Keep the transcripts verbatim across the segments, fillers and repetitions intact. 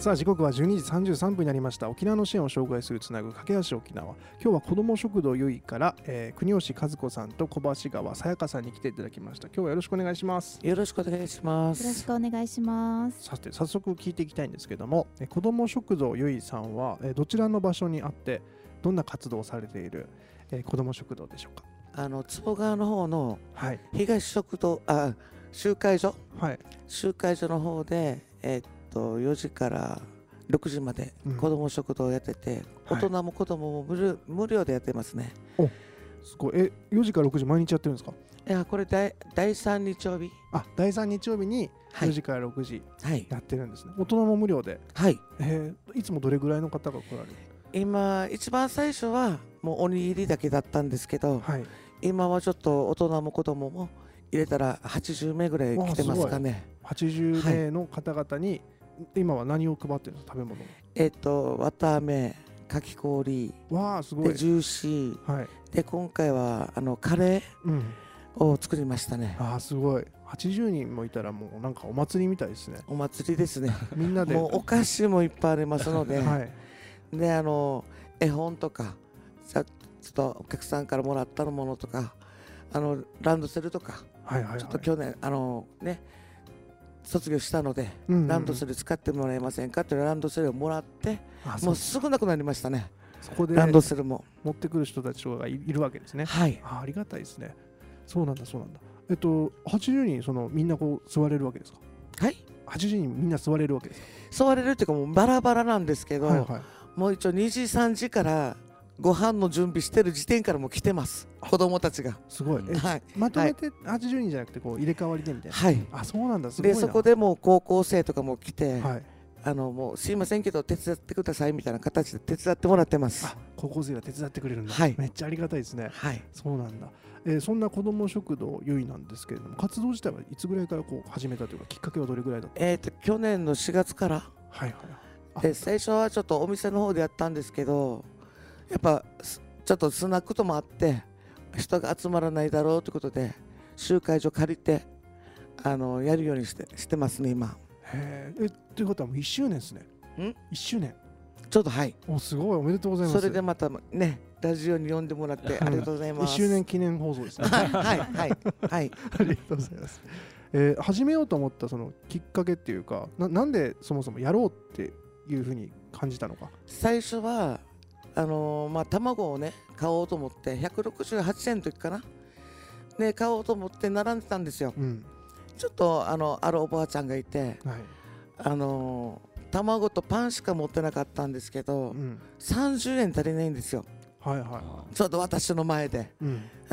さあ時刻はじゅうにじさんじゅうさんぷんになりました。沖縄の支援を紹介するつなぐ架け橋沖縄。今日は子ども食堂ゆいから、えー、国吉和子さんと小橋川さやかさんに来ていただきました。今日はよろしくお願いします。 よろしくお願いします。 よろしくお願いします。 さて早速聞いていきたいんですけども、えー、子ども食堂ゆいさんは、えー、どちらの場所にあってどんな活動をされている、えー、子ども食堂でしょうか。 あの坪川の方のはい東食堂、あ集会所、 はい、 集会所の方で、えー、っとよじからろくじまで子ども食堂をやってて、うん、大人も子どもも無料、無料でやってますね。 お、すごい。え、よじからろくじ毎日やってるんですか。 いや、これだいさん日曜日。 あ、だいさん日曜日によじからろくじやってるんですね、はい、大人も無料で。 はい、 えー、いつもどれぐらいの方が来られる。 今一番最初はもうおにぎりだけだったんですけど、はい、今はちょっと大人も子どもも入れたらはちじゅうめいぐらい来てますかね。 はちじゅうめいの方々に、はい、今は何を配ってるんですか。食べ物。 えっとわたあめ、かき氷、 わあすごい。 でジューシー、はい、で今回はあのカレーを作りましたね。 うん、あすごい。はちじゅうにんもいたらもうなんかお祭りみたいですね。 お祭りですね。 みんなでもうお菓子もいっぱいありますので、はい、であの絵本とかちょっとお客さんからもらったものとか、あのランドセルとか、はいはいはい、ちょっと去年あのね卒業したので、うんうんうん、ランドセル使ってもらえませんかってランドセルをもらって、もうすぐなくなりましたね。 そこでランドセルも持ってくる人たちがいるわけですね。 はい、 あ、ありがたいですね。そうなんだそうなんだ。えっとはちじゅうにんそのみんなこう座れるわけですか。 はい、 はちじゅうにんみんな座れるわけですか。 座れるっていうかもうバラバラなんですけど、はいはい、もう一応にじさんじからご飯の準備してる時点からもう来てます、子供たちが。 すごい。え、はい、まとめてはちじゅうにんじゃなくてこう入れ替わりでみたいな。はい、あ、そうなんだ。すごいな。 でそこでもう高校生とかも来て、はい、あのもうすいませんけど手伝ってくださいみたいな形で手伝ってもらってます。 あ、高校生が手伝ってくれるんだ。 はい、 めっちゃありがたいですね。 はい、 そうなんだ。えー、そんな子ども食堂ゆいなんですけれども、活動自体はいつぐらいからこう始めたというか、きっかけはどれぐらいだった。 えーと去年のしがつから、はいはい、で最初はちょっとお店の方でやったんですけど、やっぱちょっとスナックともあって人が集まらないだろうということで集会所借りてあのやるようにしてしてますね今。 へえ。ということはもういっしゅうねんですね。んいっしゅうねんちょっと。はい、 おすごい。おめでとうございます。 それでまたねラジオに呼んでもらってありがとうございます。 いっしゅうねん記念放送ですね。 はいはいはいはい。 ありがとうございます。えー、始めようと思ったそのきっかけっていうか な, なんでそもそもやろうっていうふうに感じたのか。 最初はあのー、まあ卵をね買おうと思ってひゃくろくじゅうはちえんの時かなね買おうと思って並んでたんですよ。うん、ちょっとあのあるおばあちゃんがいて、はい、あのー、卵とパンしか持ってなかったんですけど、うん、さんじゅうえん足りないんですよ。はいはいはい、ちょっと私の前で、うん、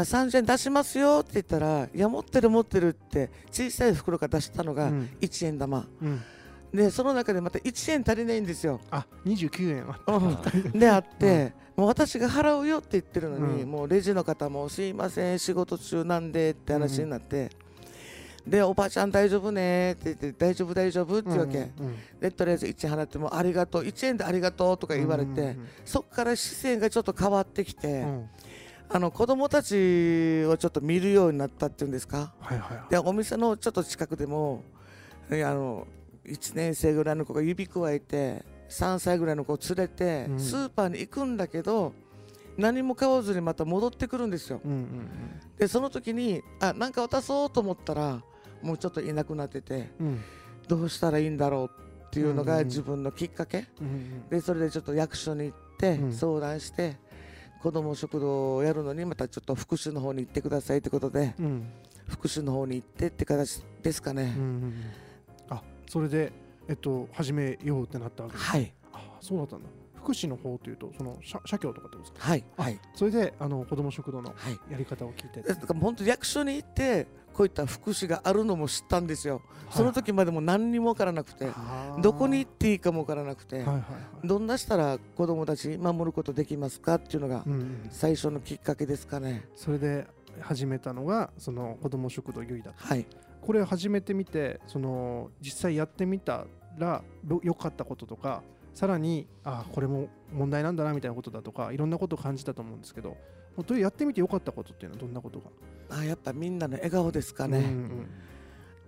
さんじゅうえん出しますよって言ったら、いや持ってる持ってるって小さい袋から出したのがいちえん玉、うん、でその中でまたいちえん足りないんですよ。 あ、にじゅうきゅうえんあったであって、うん、もう私が払うよって言ってるのに、うん、もうレジの方もすいません仕事中なんでって話になって、うん、でおばあちゃん大丈夫ねって言って大丈夫大丈夫って言うわけ、うんうんうん、でとりあえずいちえん払ってもありがとういちえんでありがとうとか言われて、うんうんうん、そこから視線がちょっと変わってきて、うん、あの子供たちをちょっと見るようになったっていうんですか、はいはいはい、でお店のちょっと近くでもあのいちねん生ぐらいの子が指くわえてさんさいぐらいの子を連れてスーパーに行くんだけど、うん、何も買わずにまた戻ってくるんですよ、うんうんうん、でその時にあなんか渡そうと思ったらもうちょっといなくなってて、うん、どうしたらいいんだろうっていうのが自分のきっかけ、うんうん、でそれでちょっと役所に行って相談して、うん、子ども食堂をやるのにまたちょっと福祉の方に行ってくださいってことで、うん、福祉の方に行ってって形ですかね、うんうん、 あそれで、えっと、始めようってなったわけです。 はい、 あそうだったんだ。福祉の方というとその社社協とかってことですか。 はい、はい、 それであの子ども食堂のやり方を聞いて、はい、 だから本当に役所に行ってこういった福祉があるのも知ったんですよ、はい、その時までも何にも分からなくて、はい、どこに行っていいかも分からなくて、はいはいはい、どんなしたら子どもたち守ることできますかっていうのが最初のきっかけですかね、うんうん、 それで始めたのがその子ども食堂ゆいだった、 はい、 これを始めてみてその実際やってみたら良かったこととかさらにあこれも問題なんだなみたいなことだとかいろんなことを感じたと思うんですけど、やってみて良かったことっていうのはどんなことが。 あやっぱみんなの笑顔ですかね、うん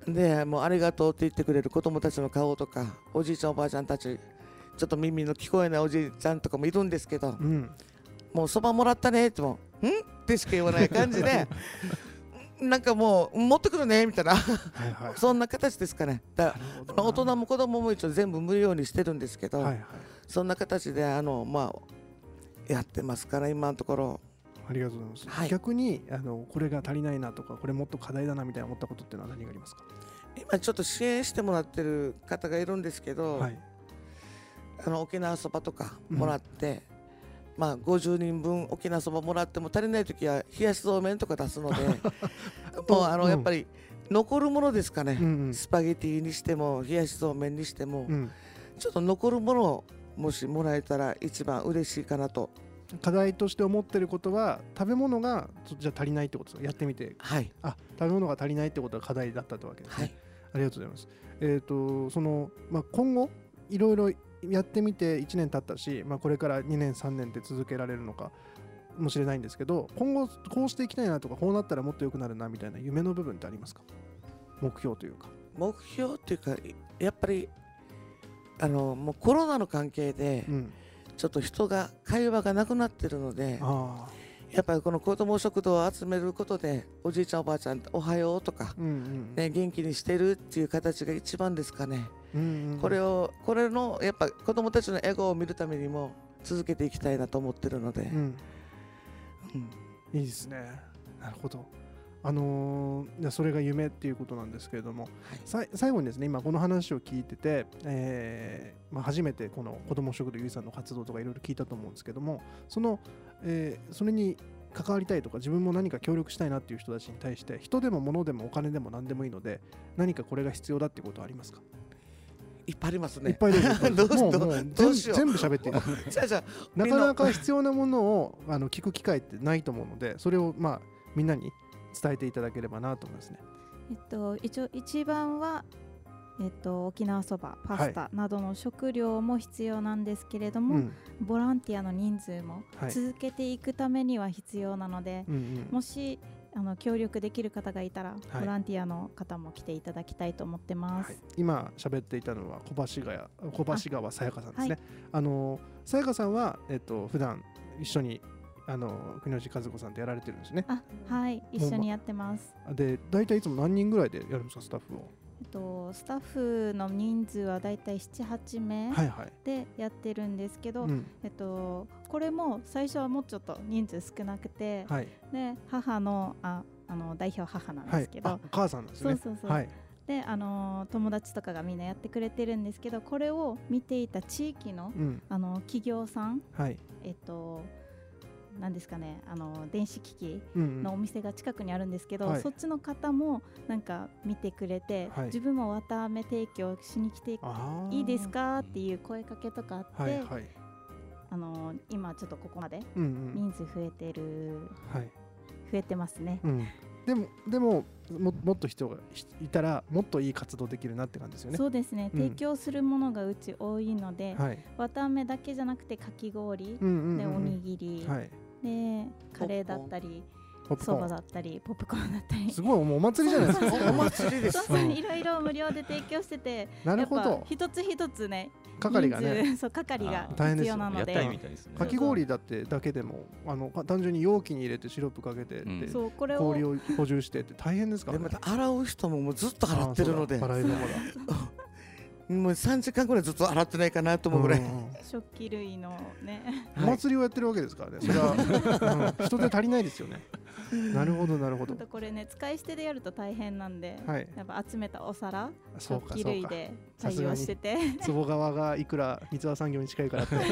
でもうありがとうって言ってくれる子供たちの顔とか、おじいちゃんおばあちゃんたち、ちょっと耳の聞こえないおじいちゃんとかもいるんですけど、 うん、 もうそばもらったねってもんってしか言わない感じでなんかもう持ってくるねみたいなはいはい、 そんな形ですかね。だな大人も子供も一応全部無料にしてるんですけど、 はいはい、 そんな形であの、まあ、やってますから今のところ。 ありがとうございます、 はい、 逆にあのこれが足りないなとか、これもっと課題だなみたいな思ったことっていうのは何がありますか？ 今ちょっと支援してもらってる方がいるんですけど、 はい、 あの沖縄そばとかもらって、うん、まあごじゅうにんぶん沖縄そばもらっても足りないときは冷やしそうめんとか出すのでもうあの、うん、やっぱり残るものですかね、うんうん、スパゲティにしても冷やしそうめんにしても、うん、ちょっと残るものをもしもらえたら一番嬉しいかなと。 課題として思ってることは、食べ物がじゃ足りないってことですか？やってみて、 はい、 あ、食べ物が足りないってことが課題だったってわけですね、はい、ありがとうございます。えーとそのまあ、今後いろいろやってみていちねん経ったし、まあ、これからにねんさんねんって続けられるのかもしれないんですけど、今後こうしていきたいなとか、こうなったらもっと良くなるなみたいな夢の部分ってありますか？目標というか。 目標というか、やっぱりあのもうコロナの関係で、うん、ちょっと人が会話がなくなってるので、あ、やっぱりこの子ども食堂を集めることで、おじいちゃんおばあちゃんおはようとか、うんうん、ね、元気にしてるっていう形が一番ですかね、うんうん、これをこれのやっぱ子どもたちの笑顔を見るためにも続けていきたいなと思ってるので、うんうん、いいですね。なるほど。あのー、それが夢っていうことなんですけれども、はい、最後にですね、今この話を聞いてて、えーまあ、初めてこの子ども食堂ゆいさんの活動とかいろいろ聞いたと思うんですけども、その、えー、それに関わりたいとか、自分も何か協力したいなっていう人たちに対して、人でも物でもお金でも何でもいいので、何かこれが必要だっていうことはありますか？ いっぱいありますね。 いっぱいです。 どうもうもう全部全部喋っていいじゃあじゃあなかなか必要なものをあの聞く機会ってないと思うので、それをまあみんなに伝えていただければなと思いますね。 えっと、一応一番は、えっと、沖縄そば、パスタなどの食料も必要なんですけれども、はい、ボランティアの人数も続けていくためには必要なので、はい、もしあの協力できる方がいたら、はい、ボランティアの方も来ていただきたいと思ってます、はい、 今喋っていたのは小橋川小橋川さやかさんですね。あ、はい、あのさやかさんは、えっと、普段一緒にあの国吉和子さんとやられてるんですね。 あ、はい、一緒にやってます。 で、大体いつも何人ぐらいでやるんですか、スタッフを？ えっと、スタッフの人数は大体なな、はちめいでやってるんですけど、はいはい、えっと、これも最初はもうちょっと人数少なくて、はい、で母のああの代表母なんですけど、はい、 お母さんなんですね。 そうそうそう、はい、であの友達とかがみんなやってくれてるんですけど、これを見ていた地域の、うん、あの企業さん、はい、えっとなんですかね、あの電子機器のお店が近くにあるんですけど、うんうん、そっちの方もなんか見てくれて、はい、自分も綿あめ提供しに来ていいですかっていう声かけとかあって、はいはい、あの今ちょっとここまで人数増えてる、うんうん、増えてますね、うん、 でもでも も, もっと人がいたらもっといい活動できるなって感じですよね。 そうですね、うん、提供するものがうち多いので、はい、綿あめだけじゃなくてかき氷、うんうんうんうん、でおにぎり、はい、でカレーだったりそばだったりポップコーンだったり、 すごいもうお祭りじゃないですか。 お祭りです。 そうそう、いろいろ無料で提供してて、 なるほど、 一つ一つね、 係がね、 そう係が必要なので、 かき氷だってだけでもあの単純に容器に入れてシロップかけて、うん、そうこれを氷を補充してって大変ですからね。 でまた洗う人ももうずっと洗ってるので、洗い物だもうさんじかんぐらいずっと洗ってないかなと思うぐらい、うん、 食器類のね、 お祭りをやってるわけですからね。それは、うん、人手足りないですよね。なるほどなるほど。 これね、使い捨てでやると大変なんで、はい、やっぱ集めたお皿食器類で対応してて、 坪川がいくら三輪産業に近いからって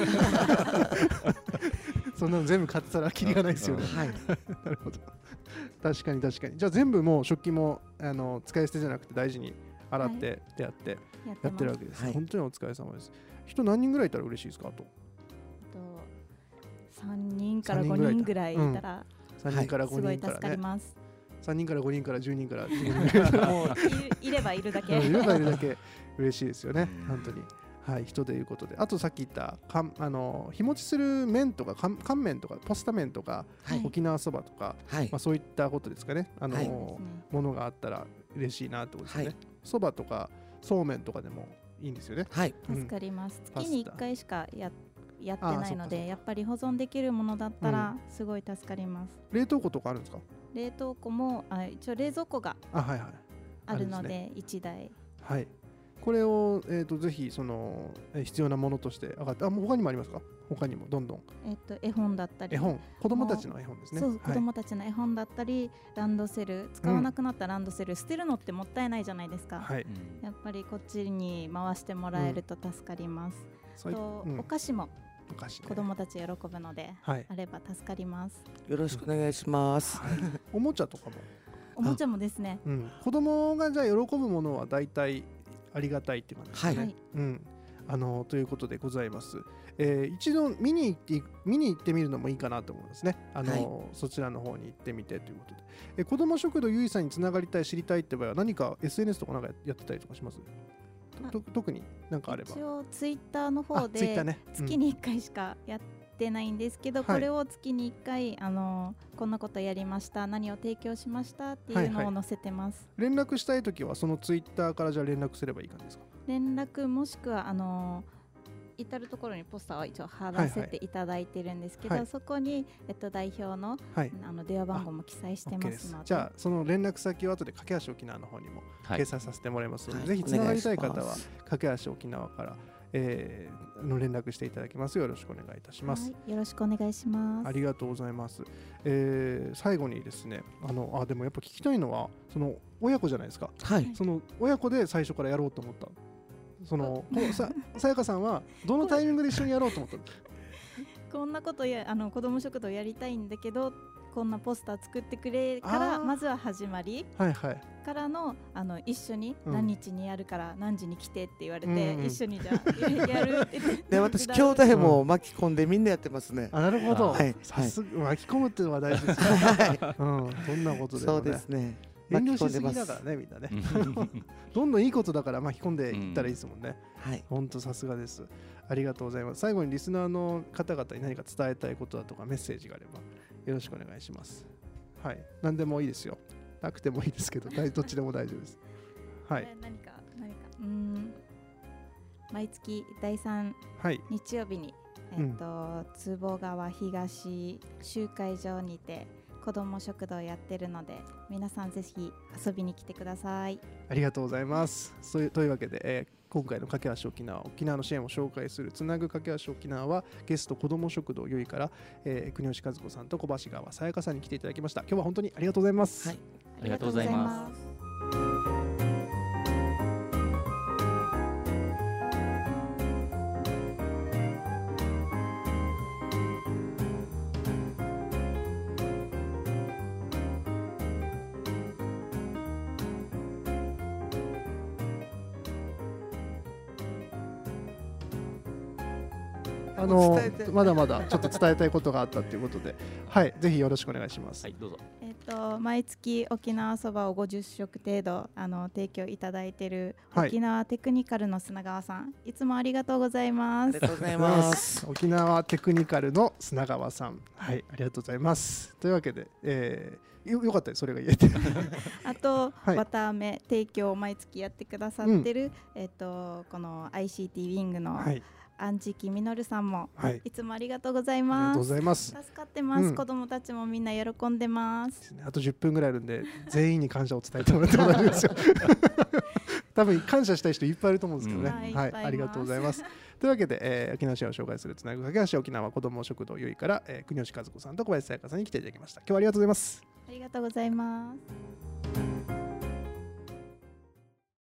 そんなの全部買ってたらキリがないですよね。はい、なるほど、確かに確かに。じゃあ全部もう食器もあの使い捨てじゃなくて大事に洗ってってやって、はい、やってるわけです、はい、本当にお疲れ様です。人何人ぐらいいたら嬉しいですか？あとさんにんからごにんぐらいいたら、 さんにんからごにんからね、すごい助かります。さんにんからごにんからじゅうにんからもうい, いればいるだけいればいるだけ嬉しいですよね、本当に。はい、人ということで、あとさっき言ったかんあの日持ちする麺とか乾乾麺とかポスタ麺とか、はい、沖縄そばとか、はい、まあ、そういったことですかね、あの、はい、ものがあったら嬉しいなってことですね。はい。 そばとかそうめんとかでもいいんですよね。 はい、 助かります。うん、月にいっかいしかややってないので、やっぱり保存できるものだったらすごい助かります。 うん、冷凍庫とかあるんですか？ 冷凍庫もあ一応冷蔵庫があるのでいちだい、 はい、これを、えー、とぜひその必要なものとして上がって、あ、もう他にもありますか？他にもどんどん、 えっと、絵本だったり、 絵本、子供たちの絵本ですね。 そう、はい、子供たちの絵本だったり、ランドセル、使わなくなったランドセル、うん、捨てるのってもったいないじゃないですか。はい、やっぱりこっちに回してもらえると助かります。うん、と、うん、お菓子も子供たち喜ぶので、はい、あれば助かります。 よろしくお願いします。 はい、おもちゃとかも。 おもちゃもですね。 うん、子供がじゃあ喜ぶものはだいたいありがたいっていう感じですね。はい、うん、あのということでございます。えー、一度見に行って見に行ってみるのもいいかなと思いますね。あの、はい、そちらの方に行ってみてということで、えー、子ども食堂ゆいさんにつながりたい、知りたいって場合は何か エスエヌエス とかなんかやってたりとかします？と特に何かあれば。 一応ツイッターの方で、ね、うん、月にいっかいしかやってないんですけど、はい、これを月にいっかいあのこんなことやりました、何を提供しましたっていうのを載せてます。 はいはい、連絡したいときはそのツイッターからじゃあ連絡すればいい感じですか？ 連絡もしくはあの至るところにポスターを一応貼らせていただいてるんですけど、はいはい、そこに、えっと、代表の、はい、あの電話番号も記載してますので、 じゃあその連絡先を後で架け橋沖縄の方にも掲載させてもらいますので、はい、ぜひつながりたい方は架け橋沖縄から、えー、の連絡していただきます。よろしくお願いいたします。 はい、よろしくお願いします。 ありがとうございます。えー、最後にですね、あのあでもやっぱ聞きたいのはその親子じゃないですか。はい、その親子で最初からやろうと思ったそのささやかさんはどのタイミングで一緒にやろうと思ったの？ こんなことやあの子ども食堂やりたいんだけど、こんなポスター作ってくれからまずは始まり、はいはい、からの、あの一緒に何日にやるから何時に来てって言われて、うんうん、一緒にじゃあやるってで私兄弟も巻き込んでみんなやってますね。 あ、なるほど、はい、さすが巻き込むっていうのが大事ですね。はい、うん、そんなことでもね。そうですね。遠慮しすぎだからね、みんなね。どんどんいいことだから巻き込んでいったらいいですもんね。はい、本当さすがです。ありがとうございます。最後にリスナーの方々に何か伝えたいことだとかメッセージがあればよろしくお願いします。はい、何でもいいですよ。なくてもいいですけど、どっちでも大丈夫です。はい。 何か何かうーん毎月だいさん日曜日に、はい、えっと、うん、坪川東集会場にて子ども食堂やってるので、皆さんぜひ遊びに来てください。 ありがとうございます。そういうというわけで、えー、今回の架け橋沖縄、沖縄の支援を紹介するつなぐ架け橋沖縄はゲスト子ども食堂ゆいから、えー、国吉和子さんと小橋川さやかさんに来ていただきました。今日は本当にありがとうございます。はい、 ありがとうございます。 あのまだまだちょっと伝えたいことがあったということで、はい、ぜひよろしくお願いします。 はい、どうぞ。 えっと毎月沖縄そばをごじゅっしょく程度あの提供いただいている沖縄テクニカルの砂川さん、はい、いつもありがとうございます。 ありがとうございます。 沖縄テクニカルの砂川さん、はい、ありがとうございます。というわけで、えー、よ, よかったです、それが言えて。 あと、はい、綿あめ提供を毎月やってくださってる、うん、えっとこの アイシーティー ウィングの、はい、安食みのるさんも、はい、いつもありがとうございます。ありがとうございます。助かってます、うん、子供たちもみんな喜んでます。 あとじゅっぷんぐらいあるんで全員に感謝を伝えてもらっても大丈夫ですよ。多分感謝したい人いっぱいいると思うんですけどね、うん、はい、ありがとうございます。というわけで、えー、沖縄市を紹介するつなぐ架け橋沖縄子ども食堂ゆいから、えー、国吉和子さんと小林さやかさんに来ていただきました。今日はありがとうございます。 ありがとうございます。